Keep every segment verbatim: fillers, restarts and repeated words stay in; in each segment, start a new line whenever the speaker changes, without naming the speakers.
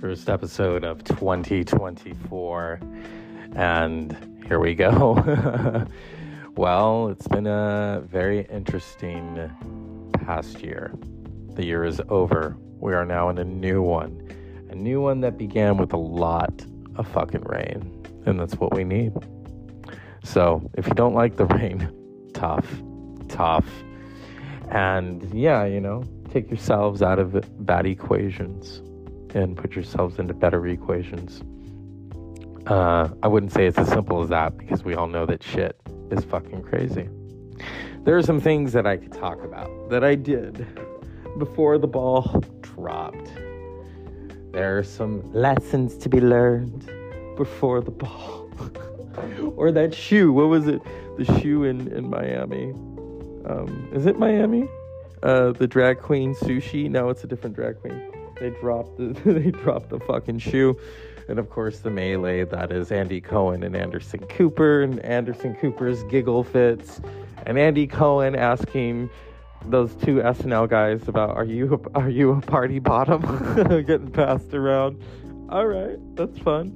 first episode of twenty twenty-four, and here we go. Well, it's been a very interesting past year. The year is over. We are now in a new one. A new one that began with a lot of fucking rain, and that's what we need. So, if you don't like the rain, tough, tough. And yeah, you know, take yourselves out of bad equations and put yourselves into better equations. Uh, I wouldn't say it's as simple as that, because we all know that shit is fucking crazy. There are some things that I could talk about that I did before the ball dropped. There are some lessons to be learned before the ball. Or that shoe. What was it? The shoe in, in Miami. Um, is it Miami? Uh, the drag queen Sushi? No, it's a different drag queen. They dropped the they dropped the fucking shoe. And of course the melee that is Andy Cohen and Anderson Cooper, and Anderson Cooper's giggle fits, and Andy Cohen asking those two S N L guys about, are you a, are you a party bottom? Getting passed around. All right, that's fun.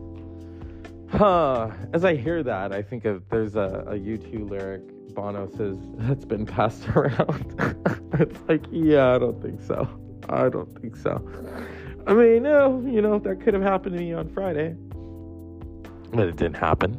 Huh. As I hear that, I think of there's a, a U two lyric. Bono says that's been passed around. It's like, yeah, I don't think so. I don't think so. I mean, no, you know, that could have happened to me on Friday, but it didn't happen.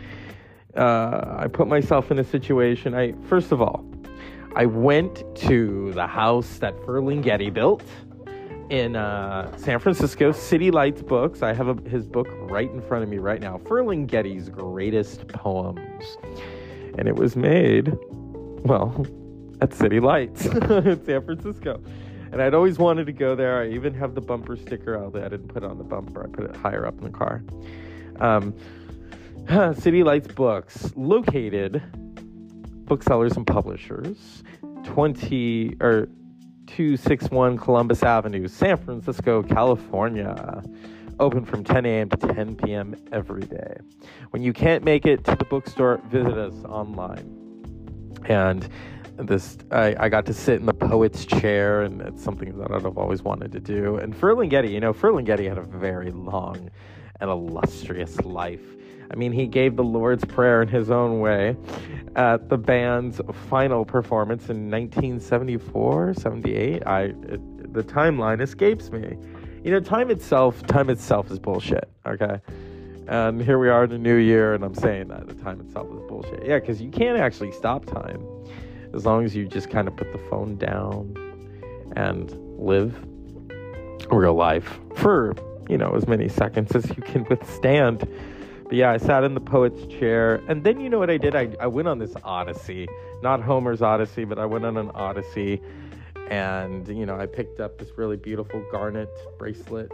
Uh, I put myself in a situation. I first of all, I went to the house that Ferlinghetti built in uh, San Francisco, City Lights Books. I have a, his book right in front of me right now, Ferlinghetti's Greatest Poems. And it was made, well, at City Lights in San Francisco. And I'd always wanted to go there. I even have the bumper sticker out there. I didn't put it on the bumper. I put it higher up in the car. Um, City Lights Books, located, booksellers and publishers, twenty or two sixty-one Columbus Avenue, San Francisco, California. Open from ten a.m. to ten p.m. every day. When you can't make it to the bookstore, visit us online. And this, I, I got to sit in the poet's chair, and it's something that I've always wanted to do. And Ferlinghetti, you know, Ferlinghetti had a very long and illustrious life. I mean, he gave the Lord's Prayer in his own way at the band's final performance in nineteen seventy-four, seventy-eight. I, it, the timeline escapes me. You know, time itself, time itself is bullshit, okay? And here we are in the new year, and I'm saying that the time itself is bullshit. Yeah, because you can't actually stop time as long as you just kind of put the phone down and live real life for, you know, as many seconds as you can withstand. But yeah, I sat in the poet's chair, and then you know what I did? I, I went on this odyssey, not Homer's Odyssey, but I went on an odyssey. And, you know, I picked up this really beautiful garnet bracelet,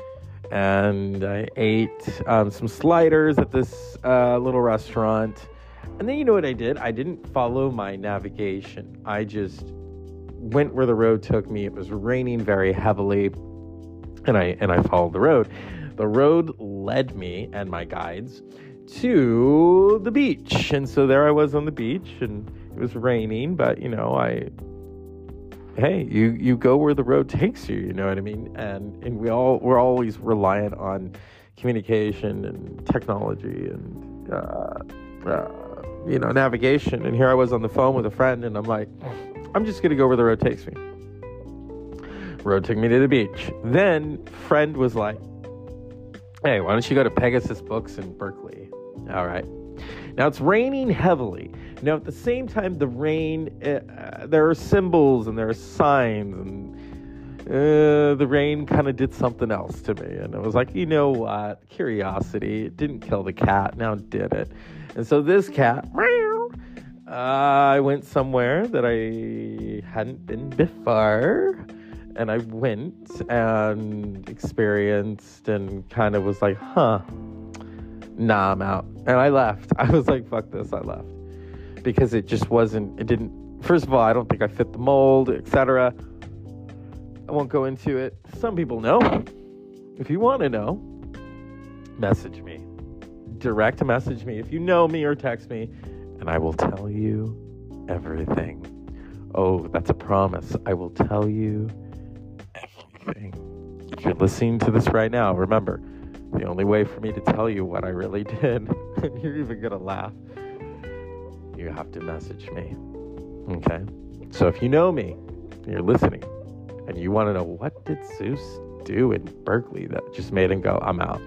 and I ate um, some sliders at this uh, little restaurant. And then you know what I did? I didn't follow my navigation. I just went where the road took me. It was raining very heavily, and I and I followed the road. The road led me and my guides to the beach. And so there I was on the beach, and it was raining, but, you know, I... Hey, you, you go where the road takes you, you know what I mean? And and we all we're always reliant on communication and technology and uh, uh, you know, navigation. And here I was on the phone with a friend, and I'm like, I'm just gonna go where the road takes me. Road took me to the beach. Then friend was like, hey, why don't you go to Pegasus Books in Berkeley? All right. Now, it's raining heavily. Now, at the same time, the rain, uh, there are symbols and there are signs, and uh, the rain kind of did something else to me. And I was like, you know what? Curiosity. It didn't kill the cat. Now it did it. And so this cat, uh, I went somewhere that I hadn't been before. And I went and experienced and kind of was like, huh. Nah, I'm out. And I left. I was like, fuck this. I left. Because it just wasn't, it didn't, first of all, I don't think I fit the mold, et cetera. I won't go into it. Some people know. If you want to know, message me. Direct message me. If you know me, or text me, and I will tell you everything. Oh, that's a promise. I will tell you everything. if you're listening to this right now, remember, the only way for me to tell you what I really did, and you're even going to laugh, you have to message me. Okay? So if you know me, you're listening, and you want to know what did Zeus do in Berkeley that just made him go, I'm out.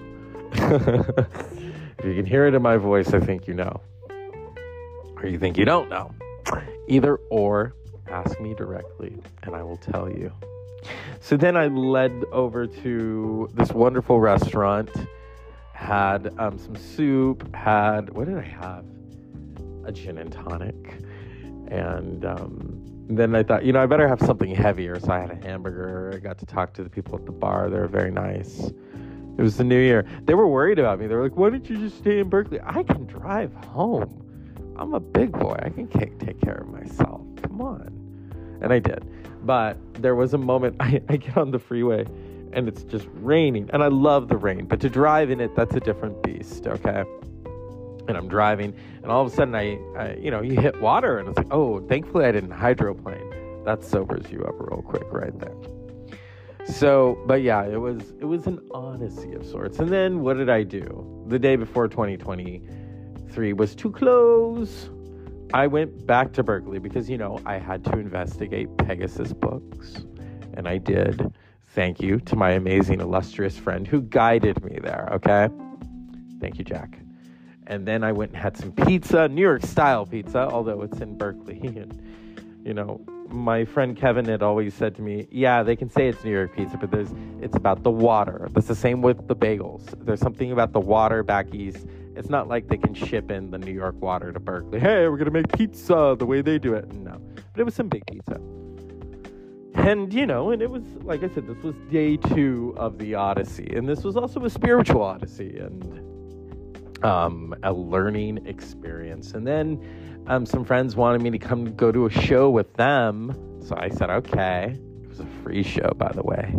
If you can hear it in my voice, I think you know. Or you think you don't know. Either or, ask me directly, and I will tell you. So then I led over to this wonderful restaurant, had um, some soup, had, what did I have? A gin and tonic. And um, then I thought, you know, I better have something heavier. So I had a hamburger. I got to talk to the people at the bar. They were very nice. It was the new year. They were worried about me. They were like, why don't you just stay in Berkeley? I can drive home. I'm a big boy. I can take care of myself. Come on. And I did. But there was a moment, I, I get on the freeway, and it's just raining. And I love the rain. But to drive in it, that's a different beast, okay? And I'm driving, and all of a sudden, I, I you know, you hit water, and it's like, oh, thankfully I didn't hydroplane. That sobers you up real quick right there. So, but yeah, it was it was an odyssey of sorts. And then what did I do? The day before twenty twenty-three was to close. I went back to Berkeley because, you know, I had to investigate Pegasus books. And I did. Thank you to my amazing, illustrious friend who guided me there, okay? Thank you, Jack. And then I went and had some pizza, New York-style pizza, although it's in Berkeley. And, you know, my friend Kevin had always said to me, yeah, they can say it's New York pizza, but there's it's about the water. That's the same with the bagels. There's something about the water back east. It's not like they can ship in the New York water to Berkeley. Hey, we're going to make pizza the way they do it. No. But it was some big pizza. And, you know, and it was, like I said, this was day two of the Odyssey. And this was also a spiritual Odyssey and um, a learning experience. And then um, some friends wanted me to come go to a show with them. So I said, okay. It was a free show, by the way.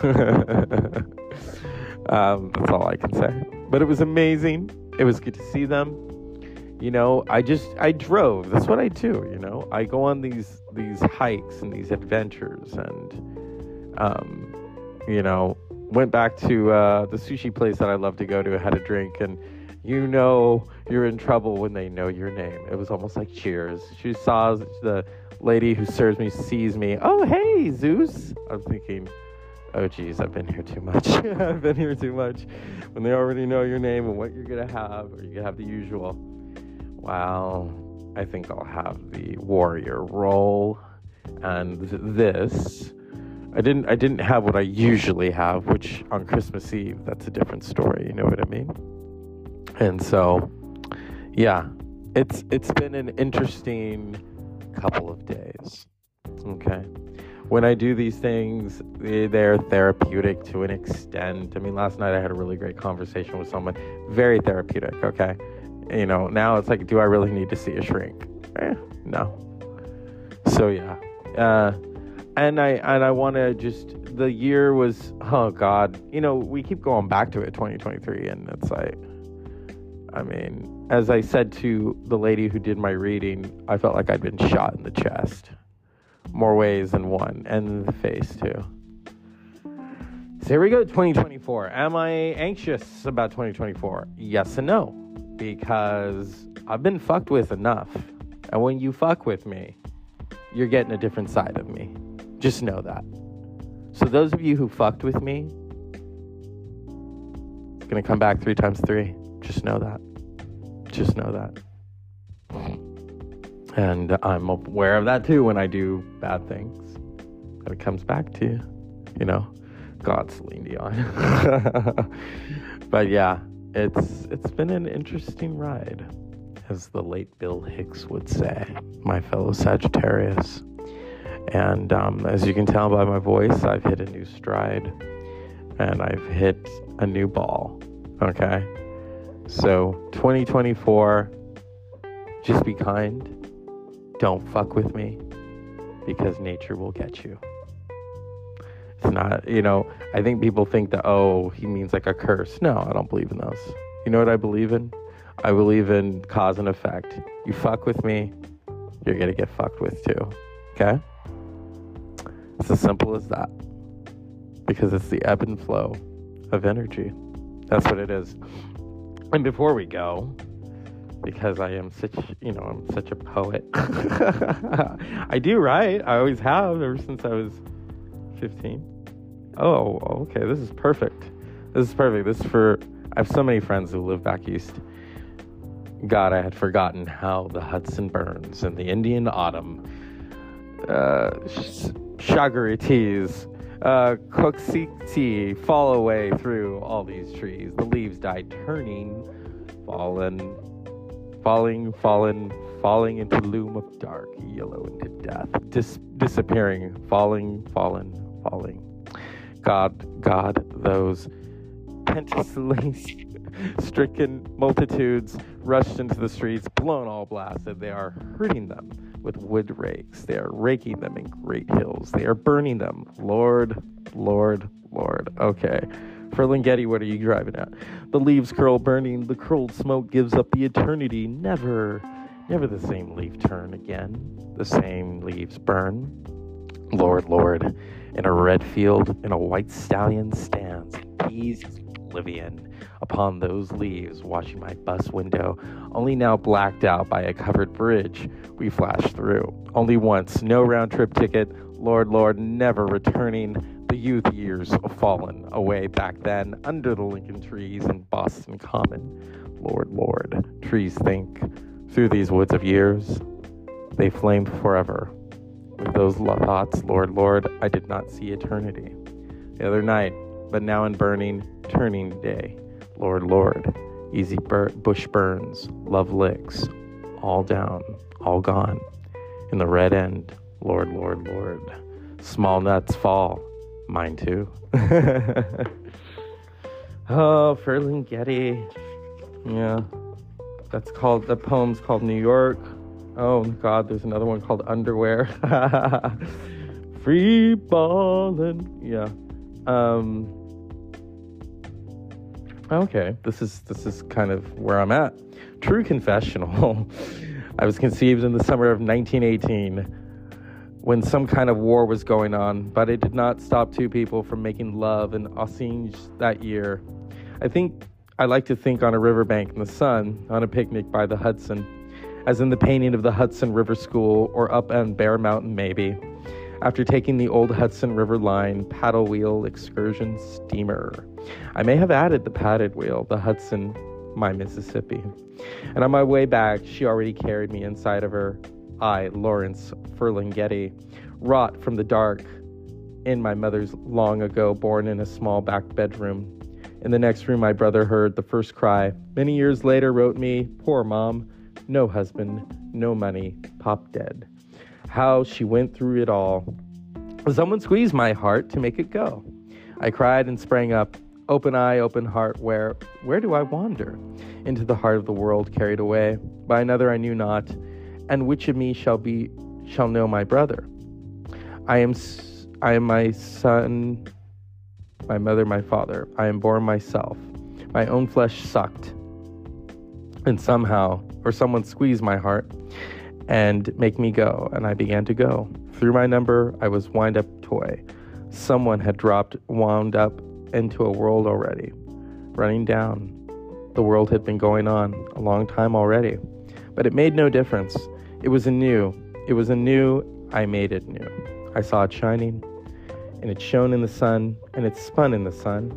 um, that's all I can say. But it was amazing. It was good to see them. You know, I just, I drove. That's what I do, you know. I go on these these hikes and these adventures and, um, you know, went back to uh, the sushi place that I love to go to, had a drink, and you know you're in trouble when they know your name. It was almost like Cheers. She saw the lady who serves me, sees me. Oh, hey, Zeus. I'm thinking, oh, geez, I've been here too much. I've been here too much. When they already know your name and what you're going to have, or you have the usual. Well, I think I'll have the warrior role. And this, I didn't I didn't have what I usually have, which on Christmas Eve, that's a different story. You know what I mean? And so, yeah, it's it's been an interesting couple of days. Okay. When I do these things, they're therapeutic to an extent. I mean, last night I had a really great conversation with someone. Very therapeutic, okay? You know, now it's like, do I really need to see a shrink? Eh, no. So, yeah. Uh, and I and I want to just, the year was, oh, God. You know, we keep going back to it, twenty twenty-three, and it's like, I mean, as I said to the lady who did my reading, I felt like I'd been shot in the chest. More ways than one, and in the face too. So here we go, twenty twenty-four. Am I anxious about twenty twenty-four? Yes and no, because I've been fucked with enough, and when you fuck with me, you're getting a different side of me. Just know that. So those of you who fucked with me, it's gonna come back three times three. Just know that. Just know that. And I'm aware of that too when I do bad things. And it comes back to you. You know, God, Celine Dion. But yeah, it's it's been an interesting ride, as the late Bill Hicks would say, my fellow Sagittarius. And um, as you can tell by my voice, I've hit a new stride. And I've hit a new ball. Okay? So, twenty twenty-four, just be kind. Don't fuck with me, because nature will get you. It's not, you know, I think people think that, oh, he means like a curse. No, I don't believe in those. You know what I believe in? I believe in cause and effect. You fuck with me, you're going to get fucked with too. Okay? It's as simple as that. because it's the ebb and flow of energy. That's what it is. And before we go, because I am such, you know, I'm such a poet. I do write. I always have ever since I was fifteen. Oh, okay. This is perfect. This is perfect. This is for, I have so many friends who live back east. God, I had forgotten how the Hudson burns in the Indian autumn. Uh, sh- Shagarites, uh, Coxicti fall away through all these trees. The leaves die turning, fallen, falling, fallen, falling into loom of dark, yellow into death, dis- disappearing, falling, fallen, falling. God, God, those pentasily stricken multitudes rushed into the streets, blown all blasted. They are hurting them with wood rakes. They are raking them in great hills. They are burning them. Lord, Lord, Lord. Okay. Ferlinghetti, what are you driving at? The leaves curl burning. The curled smoke gives up the eternity. Never, never the same leaf turn again. The same leaves burn. Lord, Lord, in a red field, in a white stallion stands. Peace, oblivion upon those leaves, watching my bus window, only now blacked out by a covered bridge we flashed through. Only once, no round-trip ticket, Lord, Lord, never returning. The youth years fallen away back then, under the Lincoln trees in Boston Common. Lord, Lord, trees think, through these woods of years, they flamed forever. With those thoughts, Lord, Lord, I did not see eternity. The other night, but now in burning, turning day. Lord, Lord, easy bur- bush burns, love licks, all down, all gone. In the red end, Lord, Lord, Lord, small nuts fall, mine too. Oh, Ferlinghetti, yeah, that's called, the poem's called New York. Oh God, there's another one called Underwear. Free ballin', yeah. Um, Okay, this is this is kind of where I'm at. True confessional. I was conceived in the summer of nineteen eighteen when some kind of war was going on, but it did not stop two people from making love in Osage that year. I think I like to think on a riverbank in the sun, on a picnic by the Hudson, as in the painting of the Hudson River School or up on Bear Mountain maybe, after taking the old Hudson River line paddle wheel excursion steamer. I may have added the padded wheel, the Hudson, my Mississippi. And on my way back, she already carried me inside of her. I, Lawrence Ferlinghetti, wrought from the dark in my mother's long ago born in a small back bedroom. In the next room, my brother heard the first cry. Many years later, wrote me, poor mom, no husband, no money, pop dead. How she went through it all. Someone squeezed my heart to make it go. I cried and sprang up. Open eye, open heart, where, where do I wander? Into the heart of the world carried away by another I knew not, and which of me shall be, shall know my brother? I am, I am my son, my mother, my father. I am born myself. My own flesh sucked, and somehow, or someone squeezed my heart and make me go, and I began to go. Through my number, I was wind-up toy. Someone had dropped, wound up into a world already, running down. The world had been going on a long time already, but it made no difference. It was a new, it was a new, I made it new. I saw it shining, and it shone in the sun, and it spun in the sun.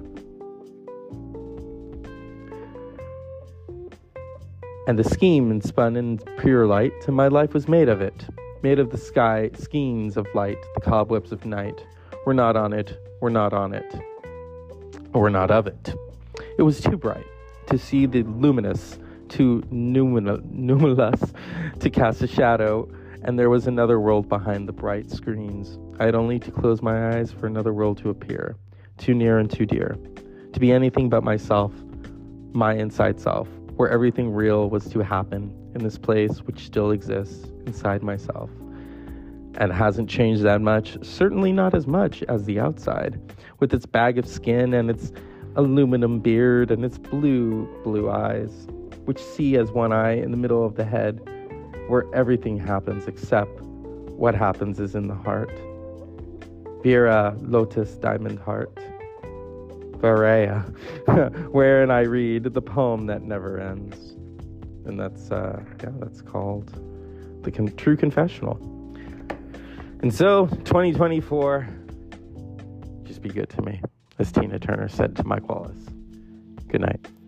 And the scheme and spun in pure light, and my life was made of it, made of the sky, skeins of light, the cobwebs of night. We're not on it, we're not on it, or we're not of it. It was too bright to see the luminous, too numinous, numinous to cast a shadow, and there was another world behind the bright screens. I had only to close my eyes for another world to appear, too near and too dear, to be anything but myself, my inside self, where everything real was to happen in this place which still exists inside myself and hasn't changed that much, certainly not as much as the outside, with its bag of skin and its aluminum beard and its blue, blue eyes, which see as one eye in the middle of the head, where everything happens except what happens is in the heart. Vera Lotus Diamond Heart. Varia, wherein I read the poem that never ends. And that's, uh, yeah, that's called The Con- True Confessional. And so, twenty twenty-four, just be good to me, as Tina Turner said to Mike Wallace. Good night.